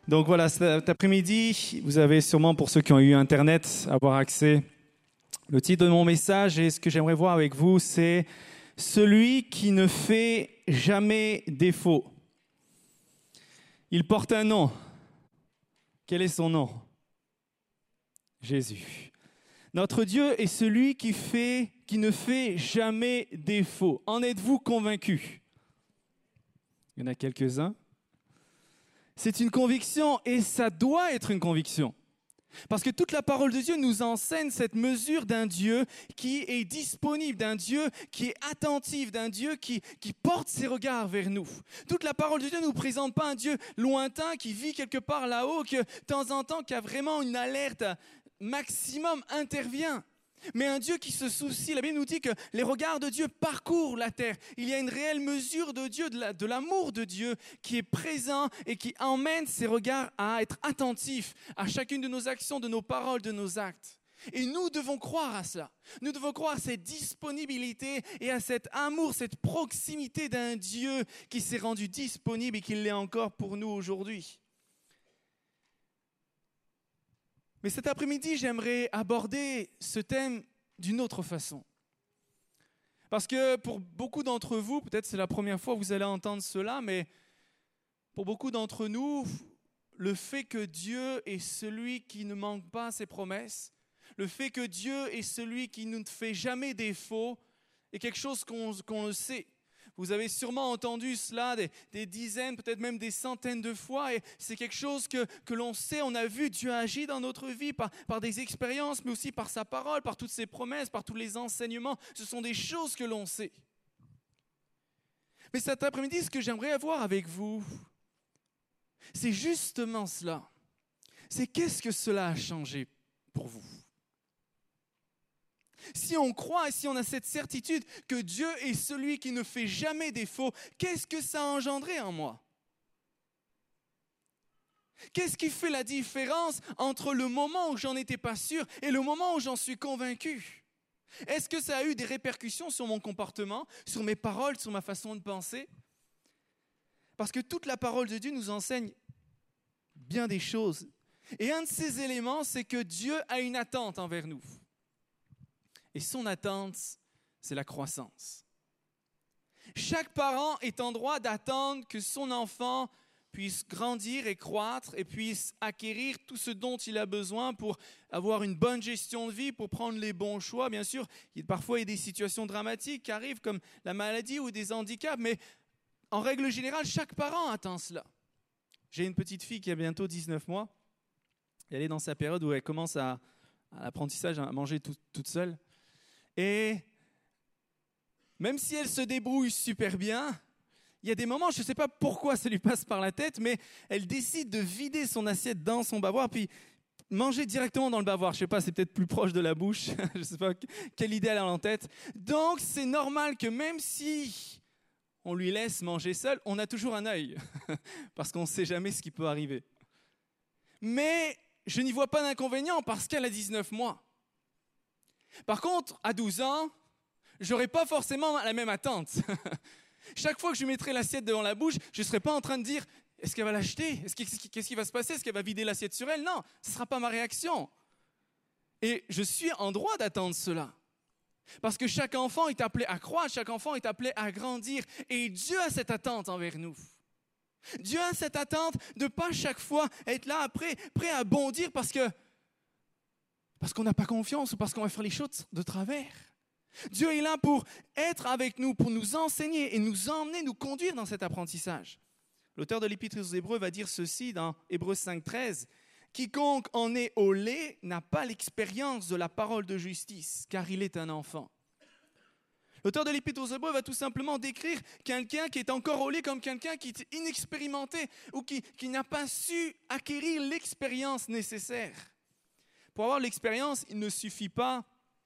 Donc voilà, cet après-midi, vous avez sûrement, pour ceux qui ont eu Internet, avoir accès. Le titre de mon message et ce que j'aimerais voir avec vous, c'est « Celui qui ne fait jamais défaut ». Il porte un nom. Quel est son nom? Jésus. Notre Dieu est celui qui ne fait jamais défaut. En êtes-vous convaincus? Il y en a quelques-uns. C'est une conviction et ça doit être une conviction. Parce que toute la parole de Dieu nous enseigne cette mesure d'un Dieu qui est disponible, d'un Dieu qui est attentif, d'un Dieu qui porte ses regards vers nous. Toute la parole de Dieu ne nous présente pas un Dieu lointain qui vit quelque part là-haut, que de temps en temps, qui a vraiment une alerte maximum intervient. Mais un Dieu qui se soucie, la Bible nous dit que les regards de Dieu parcourent la terre. Il y a une réelle mesure de Dieu, de l'amour de Dieu qui est présent et qui emmène ses regards à être attentifs à chacune de nos actions, de nos paroles, de nos actes. Et nous devons croire à cela. Nous devons croire à cette disponibilité et à cet amour, cette proximité d'un Dieu qui s'est rendu disponible et qui l'est encore pour nous aujourd'hui. Mais cet après-midi, j'aimerais aborder ce thème d'une autre façon. Parce que pour beaucoup d'entre vous, peut-être c'est la première fois que vous allez entendre cela, mais pour beaucoup d'entre nous, le fait que Dieu est celui qui ne manque pas ses promesses, le fait que Dieu est celui qui ne fait jamais défaut, est quelque chose qu'on le sait. Vous avez sûrement entendu cela des dizaines, peut-être même des centaines de fois. Et c'est quelque chose que l'on sait, on a vu Dieu agir dans notre vie par des expériences, mais aussi par sa parole, par toutes ses promesses, par tous les enseignements. Ce sont des choses que l'on sait. Mais cet après-midi, ce que j'aimerais avoir avec vous, c'est justement cela. C'est qu'est-ce que cela a changé pour vous? Si on croit et si on a cette certitude que Dieu est celui qui ne fait jamais défaut, qu'est-ce que ça a engendré en moi? Qu'est-ce qui fait la différence entre le moment où j'en étais pas sûr et le moment où j'en suis convaincu? Est-ce que ça a eu des répercussions sur mon comportement, sur mes paroles, sur ma façon de penser? Parce que toute la parole de Dieu nous enseigne bien des choses. Et un de ces éléments, c'est que Dieu a une attente envers nous. Et son attente, c'est la croissance. Chaque parent est en droit d'attendre que son enfant puisse grandir et croître et puisse acquérir tout ce dont il a besoin pour avoir une bonne gestion de vie, pour prendre les bons choix. Bien sûr, parfois il y a des situations dramatiques qui arrivent comme la maladie ou des handicaps, mais en règle générale, chaque parent attend cela. J'ai une petite fille qui a bientôt 19 mois. Elle est dans sa période où elle commence à l'apprentissage, à manger toute seule. Et même si elle se débrouille super bien, il y a des moments, je ne sais pas pourquoi ça lui passe par la tête, mais elle décide de vider son assiette dans son bavoir, puis manger directement dans le bavoir. Je ne sais pas, c'est peut-être plus proche de la bouche. Je ne sais pas quelle idée elle a en tête. Donc, c'est normal que même si on lui laisse manger seule, on a toujours un œil, parce qu'on ne sait jamais ce qui peut arriver. Mais je n'y vois pas d'inconvénient parce qu'elle a 19 mois. Par contre, à 12 ans, je n'aurais pas forcément la même attente. Chaque fois que je mettrai l'assiette devant la bouche, je ne serai pas en train de dire « Est-ce qu'elle va l'acheter? Qu'est-ce qui va se passer? Est-ce qu'elle va vider l'assiette sur elle ?» Non, ce ne sera pas ma réaction. Et je suis en droit d'attendre cela. Parce que chaque enfant est appelé à croître, chaque enfant est appelé à grandir. Et Dieu a cette attente envers nous. Dieu a cette attente de ne pas chaque fois être là après, prêt à bondir parce qu'on n'a pas confiance ou parce qu'on va faire les choses de travers. Dieu est là pour être avec nous, pour nous enseigner et nous emmener, nous conduire dans cet apprentissage. L'auteur de l'Épître aux Hébreux va dire ceci dans Hébreux 5,13. « Quiconque en est au lait n'a pas l'expérience de la parole de justice, car il est un enfant. » L'auteur de l'Épître aux Hébreux va tout simplement décrire quelqu'un qui est encore au lait comme quelqu'un qui est inexpérimenté ou qui n'a pas su acquérir l'expérience nécessaire. Pour avoir l'expérience, il ne suffit pas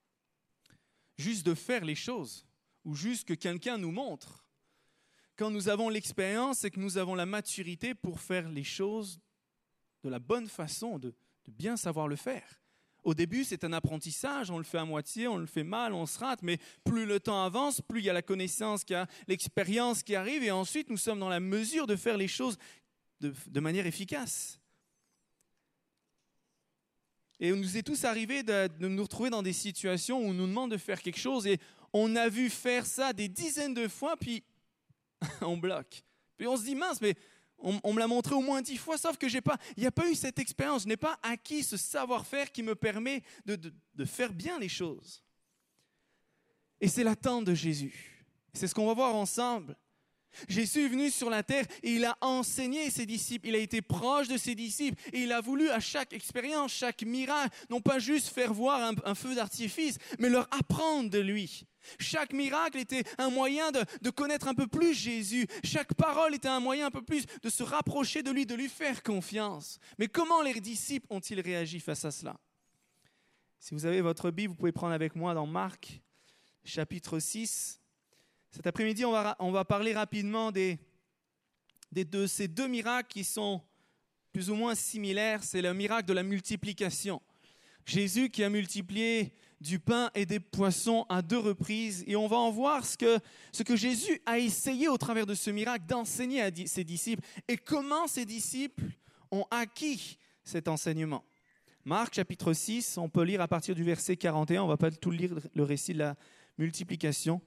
juste de faire les choses ou juste que quelqu'un nous montre. Quand nous avons l'expérience, c'est que nous avons la maturité pour faire les choses de la bonne façon, de bien savoir le faire. Au début, c'est un apprentissage, on le fait à moitié, on le fait mal, on se rate, mais plus le temps avance, plus il y a la connaissance, qu'il y a l'expérience qui arrive, et ensuite nous sommes dans la mesure de faire les choses de manière efficace. Et il nous est tous arrivé de nous retrouver dans des situations où on nous demande de faire quelque chose et on a vu faire ça des dizaines de fois, puis on bloque. Puis on se dit, mince, mais on me l'a montré au moins 10 fois, sauf que il n'y a pas eu cette expérience, je n'ai pas acquis ce savoir-faire qui me permet de faire bien les choses. Et c'est l'attente de Jésus. C'est ce qu'on va voir ensemble. Jésus est venu sur la terre et il a enseigné ses disciples, il a été proche de ses disciples et il a voulu à chaque expérience, chaque miracle, non pas juste faire voir un feu d'artifice, mais leur apprendre de lui. Chaque miracle était un moyen de connaître un peu plus Jésus. Chaque parole était un moyen un peu plus de se rapprocher de lui, de lui faire confiance. Mais comment les disciples ont-ils réagi face à cela? Si vous avez votre Bible, vous pouvez prendre avec moi dans Marc, chapitre 6. Cet après-midi, on va parler rapidement de ces deux miracles qui sont plus ou moins similaires. C'est le miracle de la multiplication. Jésus qui a multiplié du pain et des poissons à 2 reprises. Et on va en voir ce que Jésus a essayé au travers de ce miracle d'enseigner à ses disciples et comment ses disciples ont acquis cet enseignement. Marc, chapitre 6, on peut lire à partir du verset 41. On ne va pas tout lire le récit de la multiplication.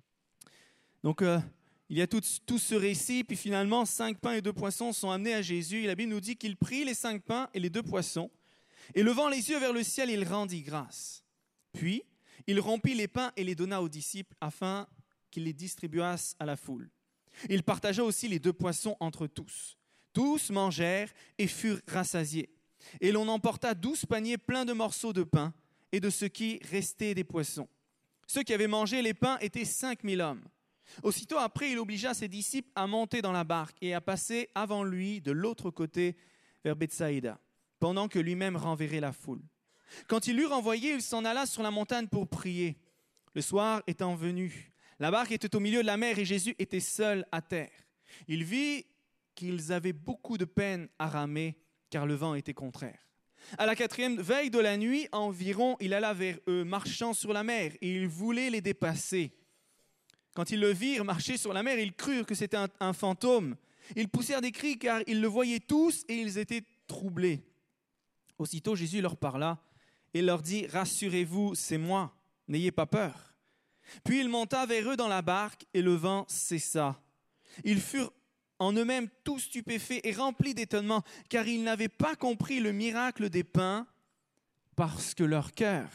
Donc, il y a tout ce récit, puis finalement, 5 pains et 2 poissons sont amenés à Jésus. Et la Bible nous dit qu'il prit les 5 pains et les 2 poissons, et levant les yeux vers le ciel, il rendit grâce. Puis, il rompit les pains et les donna aux disciples, afin qu'ils les distribuassent à la foule. Il partagea aussi les 2 poissons entre tous. Tous mangèrent et furent rassasiés. Et l'on emporta 12 paniers pleins de morceaux de pain et de ce qui restait des poissons. Ceux qui avaient mangé les pains étaient 5000 hommes. Aussitôt après, il obligea ses disciples à monter dans la barque et à passer avant lui de l'autre côté vers Bethsaïda, pendant que lui-même renverrait la foule. Quand il l'eut renvoyé, il s'en alla sur la montagne pour prier. Le soir étant venu, la barque était au milieu de la mer et Jésus était seul à terre. Il vit qu'ils avaient beaucoup de peine à ramer, car le vent était contraire. À la 4e veille de la nuit environ, il alla vers eux, marchant sur la mer, et il voulait les dépasser. Quand ils le virent marcher sur la mer, ils crurent que c'était un fantôme. Ils poussèrent des cris car ils le voyaient tous et ils étaient troublés. Aussitôt, Jésus leur parla et leur dit « Rassurez-vous, c'est moi, n'ayez pas peur. » Puis il monta vers eux dans la barque et le vent cessa. Ils furent en eux-mêmes tous stupéfaits et remplis d'étonnement car ils n'avaient pas compris le miracle des pains parce que leur cœur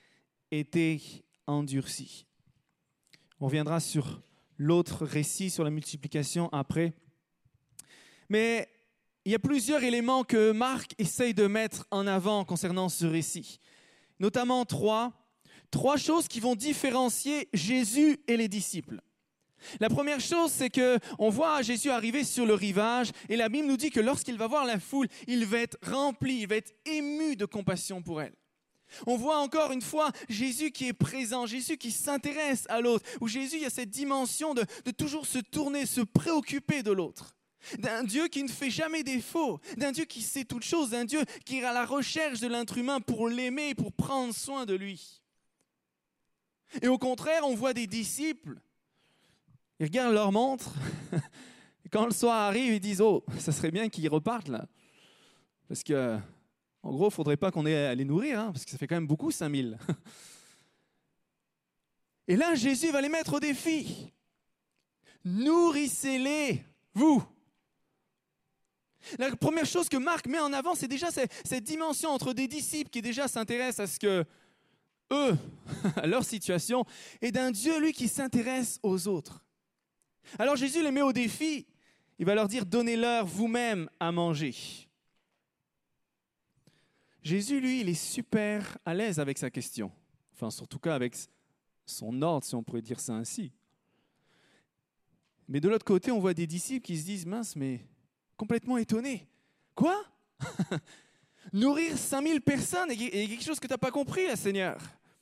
était endurci. On reviendra sur l'autre récit, sur la multiplication après. Mais il y a plusieurs éléments que Marc essaye de mettre en avant concernant ce récit. Notamment trois choses qui vont différencier Jésus et les disciples. La première chose, c'est qu'on voit Jésus arriver sur le rivage et la Bible nous dit que lorsqu'il va voir la foule, il va être rempli, il va être ému de compassion pour elle. On voit encore une fois Jésus qui est présent, Jésus qui s'intéresse à l'autre, où Jésus, il y a cette dimension de toujours se tourner, se préoccuper de l'autre. D'un Dieu qui ne fait jamais défaut, d'un Dieu qui sait toutes choses, d'un Dieu qui est à la recherche de l'être humain pour l'aimer et pour prendre soin de lui. Et au contraire, on voit des disciples, ils regardent leur montre, et quand le soir arrive, ils disent « Oh, ça serait bien qu'ils repartent là. » Parce que... En gros, il ne faudrait pas qu'on ait à les nourrir, parce que ça fait quand même beaucoup, 5000. Et là, Jésus va les mettre au défi. Nourrissez-les, vous. La première chose que Marc met en avant, c'est déjà cette dimension entre des disciples qui déjà s'intéressent à ce que eux, à leur situation, et d'un Dieu, lui, qui s'intéresse aux autres. Alors Jésus les met au défi. Il va leur dire, donnez-leur vous-même à manger. Jésus, lui, il est super à l'aise avec sa question. Enfin, surtout cas avec son ordre, si on pourrait dire ça ainsi. Mais de l'autre côté, on voit des disciples qui se disent, mince, mais complètement étonnés. Quoi? Nourrir 5000 personnes est quelque chose que tu n'as pas compris, là, Seigneur.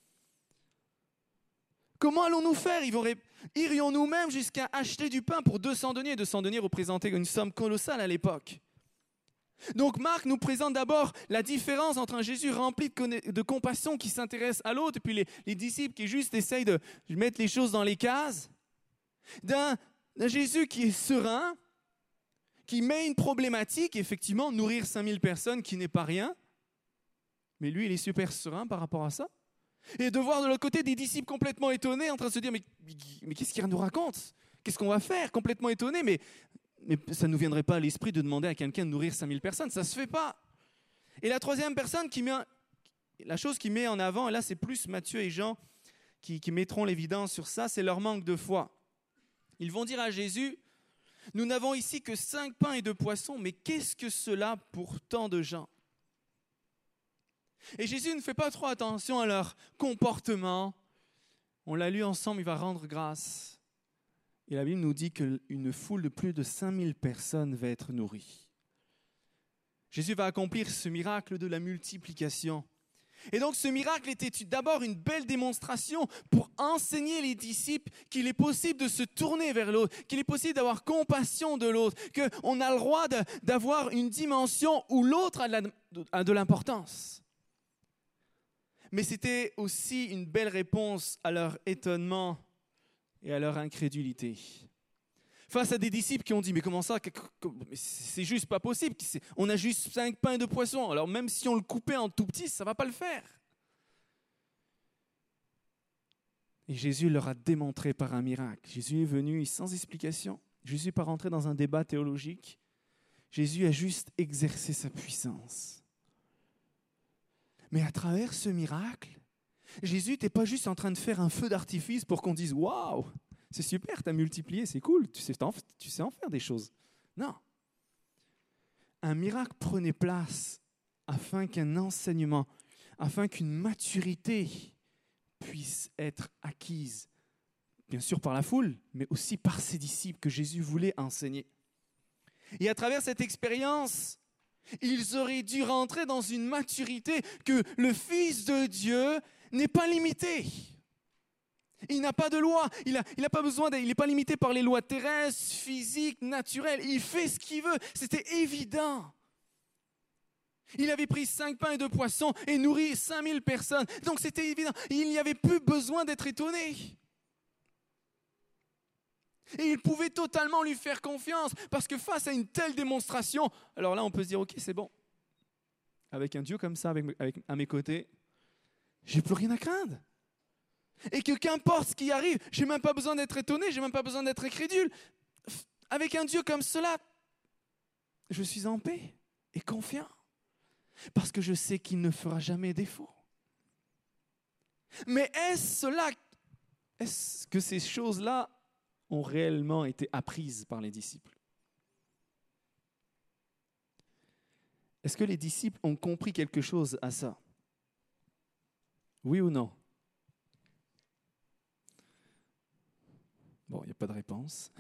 Comment allons-nous faire? Irions-nous même jusqu'à acheter du pain pour 200 deniers? 200 deniers représentaient une somme colossale à l'époque. Donc Marc nous présente d'abord la différence entre un Jésus rempli de compassion qui s'intéresse à l'autre et puis les disciples qui juste essayent de mettre les choses dans les cases, d'un Jésus qui est serein, qui met une problématique, effectivement, nourrir 5000 personnes qui n'est pas rien, Mais lui, il est super serein par rapport à ça. Et de voir de l'autre côté des disciples complètement étonnés en train de se dire mais qu'est-ce qu'il nous raconte? Qu'est-ce qu'on va faire? Complètement étonnés, mais ça ne nous viendrait pas à l'esprit de demander à quelqu'un de nourrir 5000 personnes. Ça ne se fait pas. Et la troisième personne la chose qui met en avant, et là c'est plus Matthieu et Jean qui mettront l'évidence sur ça, c'est leur manque de foi. Ils vont dire à Jésus, nous n'avons ici que 5 pains et 2 poissons, mais qu'est-ce que cela pour tant de gens? Et Jésus ne fait pas trop attention à leur comportement. On l'a lu ensemble, il va rendre grâce. Et la Bible nous dit qu'une foule de plus de 5000 personnes va être nourrie. Jésus va accomplir ce miracle de la multiplication. Et donc ce miracle était d'abord une belle démonstration pour enseigner les disciples qu'il est possible de se tourner vers l'autre, qu'il est possible d'avoir compassion de l'autre, qu'on a le droit d'avoir une dimension où l'autre a de l'importance. Mais c'était aussi une belle réponse à leur étonnement et à leur incrédulité. Face à des disciples qui ont dit, mais comment ça, c'est juste pas possible, on a juste 5 pains et 2 poissons, alors même si on le coupait en tout petit, ça va pas le faire. Et Jésus leur a démontré par un miracle. Jésus est venu sans explication. Jésus n'est pas rentré dans un débat théologique. Jésus a juste exercé sa puissance. Mais à travers ce miracle, Jésus n'était pas juste en train de faire un feu d'artifice pour qu'on dise « Waouh, c'est super, tu as multiplié, c'est cool, tu sais en faire des choses. » Non. Un miracle prenait place afin qu'un enseignement, afin qu'une maturité puisse être acquise, bien sûr par la foule, mais aussi par ses disciples que Jésus voulait enseigner. Et à travers cette expérience, ils auraient dû rentrer dans une maturité que le Fils de Dieu n'est pas limité. Il n'a pas de loi, il n'est pas limité par les lois terrestres, physiques, naturelles. Il fait ce qu'il veut, c'était évident. Il avait pris 5 pains et 2 poissons et nourri 5000 personnes. Donc c'était évident, il n'y avait plus besoin d'être étonné. Et il pouvait totalement lui faire confiance, parce que face à une telle démonstration, alors là on peut se dire, ok, c'est bon. Avec un Dieu comme ça, à mes côtés, j'ai plus rien à craindre. Et que qu'importe ce qui arrive, j'ai même pas besoin d'être étonné, j'ai même pas besoin d'être incrédule. Avec un Dieu comme cela, je suis en paix et confiant, parce que je sais qu'il ne fera jamais défaut. Mais est-ce que ces choses-là ont réellement été apprises par les disciples? Est-ce que les disciples ont compris quelque chose à ça? Oui ou non? Bon, il n'y a pas de réponse.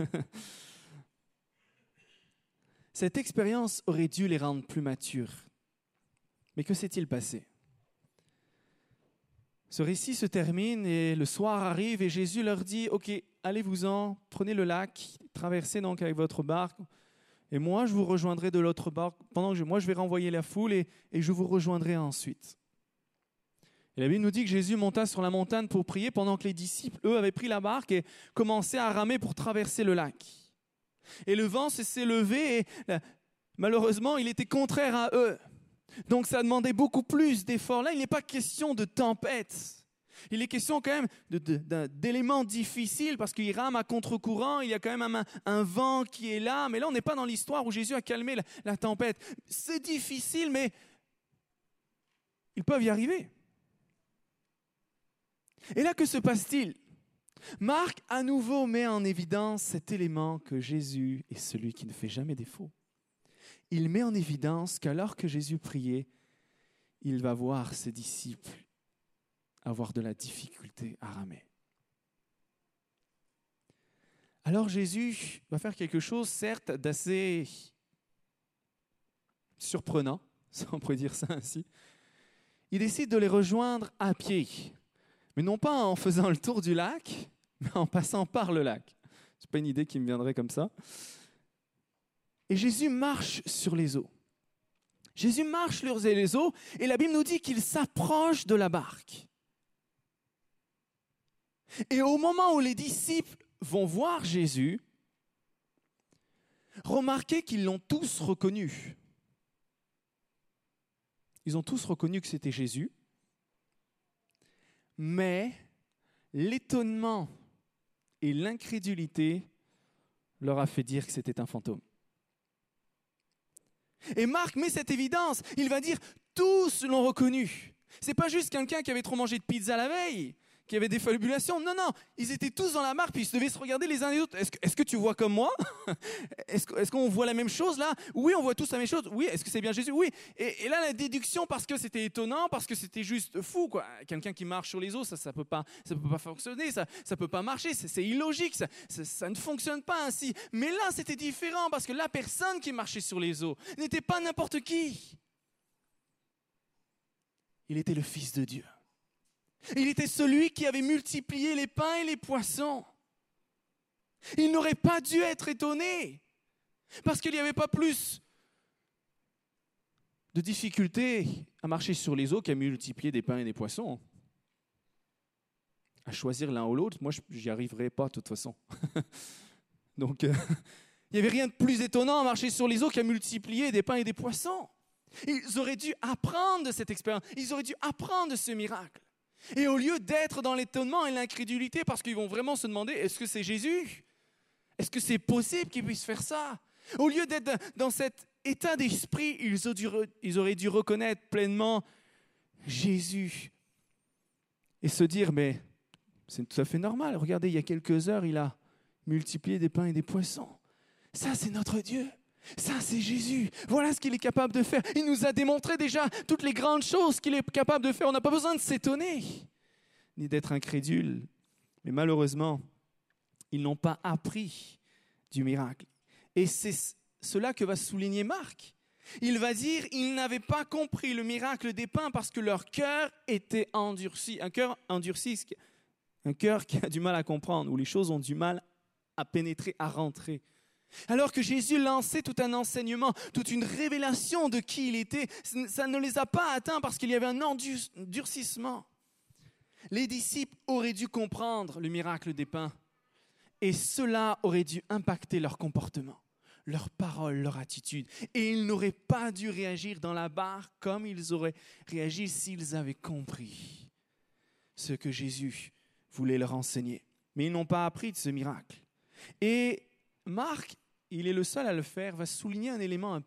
Cette expérience aurait dû les rendre plus matures. Mais que s'est-il passé? Ce récit se termine et le soir arrive et Jésus leur dit « Ok, allez-vous-en, prenez le lac, traversez donc avec votre barque et moi je vous rejoindrai de l'autre barque. Pendant que moi je vais renvoyer la foule et je vous rejoindrai ensuite. » Et la Bible nous dit que Jésus monta sur la montagne pour prier pendant que les disciples, eux, avaient pris la barque et commençaient à ramer pour traverser le lac. Et le vent s'est levé et malheureusement il était contraire à eux. Donc ça demandait beaucoup plus d'efforts. Là, il n'est pas question de tempête. Il est question quand même d'éléments difficiles parce qu'il rame à contre-courant. Il y a quand même un vent qui est là. Mais là, on n'est pas dans l'histoire où Jésus a calmé la tempête. C'est difficile, mais ils peuvent y arriver. Et là, que se passe-t-il? Marc, à nouveau, met en évidence cet élément que Jésus est celui qui ne fait jamais défaut. Il met en évidence qu'alors que Jésus priait, il va voir ses disciples avoir de la difficulté à ramer. Alors Jésus va faire quelque chose, certes, d'assez surprenant, si on pourrait dire ça ainsi. Il décide de les rejoindre à pied, mais non pas en faisant le tour du lac, mais en passant par le lac. Ce n'est pas une idée qui me viendrait comme ça. Et Jésus marche sur les eaux. Jésus marche sur les eaux et la Bible nous dit qu'il s'approche de la barque. Et au moment où les disciples vont voir Jésus, remarquez qu'ils l'ont tous reconnu. Ils ont tous reconnu que c'était Jésus. Mais l'étonnement et l'incrédulité leur a fait dire que c'était un fantôme. Et Marc met cette évidence. Il va dire, tous l'ont reconnu. C'est pas juste quelqu'un qui avait trop mangé de pizza la veille, qui avait des fabulations. Non, ils étaient tous dans la marque, puis ils devaient se regarder les uns les autres. Est-ce que tu vois comme moi? Est-ce qu'on voit la même chose là? Oui, on voit tous la même chose. Oui, est-ce que c'est bien Jésus? Oui. Et là, la déduction, parce que c'était étonnant, parce que c'était juste fou, quoi. Quelqu'un qui marche sur les eaux, ça peut pas fonctionner, ça peut pas marcher, c'est illogique, ça ne fonctionne pas ainsi. Mais là, c'était différent, parce que la personne qui marchait sur les eaux n'était pas n'importe qui. Il était le Fils de Dieu. Il était celui qui avait multiplié les pains et les poissons. Il n'aurait pas dû être étonné, parce qu'il n'y avait pas plus de difficulté à marcher sur les eaux qu'à multiplier des pains et des poissons. À choisir l'un ou l'autre, moi, je n'y arriverais pas de toute façon. Donc, il n'y avait rien de plus étonnant à marcher sur les eaux qu'à multiplier des pains et des poissons. Ils auraient dû apprendre de cette expérience. Ils auraient dû apprendre de ce miracle. Et au lieu d'être dans l'étonnement et l'incrédulité, parce qu'ils vont vraiment se demander, est-ce que c'est Jésus? Est-ce que c'est possible qu'il puisse faire ça? Au lieu d'être dans cet état d'esprit, ils auraient dû reconnaître pleinement Jésus et se dire, mais c'est tout à fait normal. Regardez, il y a quelques heures, il a multiplié des pains et des poissons. Ça, c'est notre Dieu. Ça, c'est Jésus. Voilà ce qu'il est capable de faire. Il nous a démontré déjà toutes les grandes choses qu'il est capable de faire. On n'a pas besoin de s'étonner, ni d'être incrédule. Mais malheureusement, ils n'ont pas appris du miracle. Et c'est cela que va souligner Marc. Il va dire, ils n'avaient pas compris le miracle des pains parce que leur cœur était endurci. Un cœur endurci, un cœur qui a du mal à comprendre, où les choses ont du mal à pénétrer, à rentrer. Alors que Jésus lançait tout un enseignement, toute une révélation de qui il était, ça ne les a pas atteints parce qu'il y avait un endurcissement. Les disciples auraient dû comprendre le miracle des pains et cela aurait dû impacter leur comportement, leurs paroles, leur attitude. Et ils n'auraient pas dû réagir dans la barre comme ils auraient réagi s'ils avaient compris ce que Jésus voulait leur enseigner. Mais ils n'ont pas appris de ce miracle. Et Marc, il est le seul à le faire, va souligner un élément